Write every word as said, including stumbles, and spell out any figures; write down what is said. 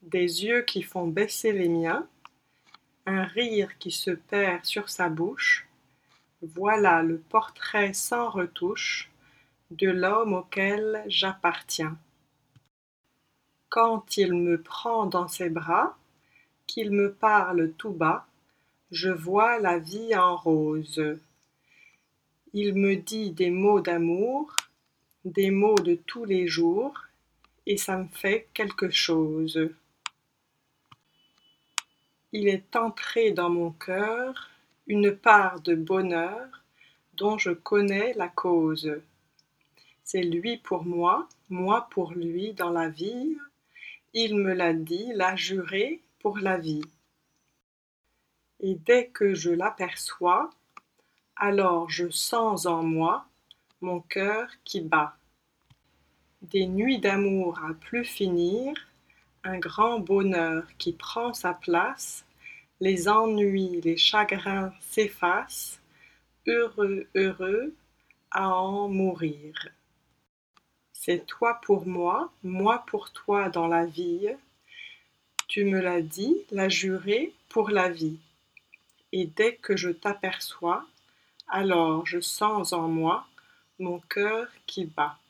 des yeux qui font baisser les miens, un rire qui se perd sur sa bouche, voilà le portrait sans retouche de l'homme auquel j'appartiens. Quand il me prend dans ses bras, qu'il me parle tout bas, je vois la vie en rose. Il me dit des mots d'amour, des mots de tous les jours, et ça me fait quelque chose. Il est entré dans mon cœur une part de bonheur dont je connais la cause. C'est lui pour moi, moi pour lui dans la vie, il me l'a dit, l'a juré pour la vie. Et dès que je l'aperçois, alors je sens en moi mon cœur qui bat. Des nuits d'amour à plus finir, un grand bonheur qui prend sa place, les ennuis, les chagrins s'effacent, heureux, heureux, à en mourir. C'est toi pour moi, moi pour toi dans la vie, tu me l'as dit, l'as juré pour la vie. Et dès que je t'aperçois, alors je sens en moi mon cœur qui bat.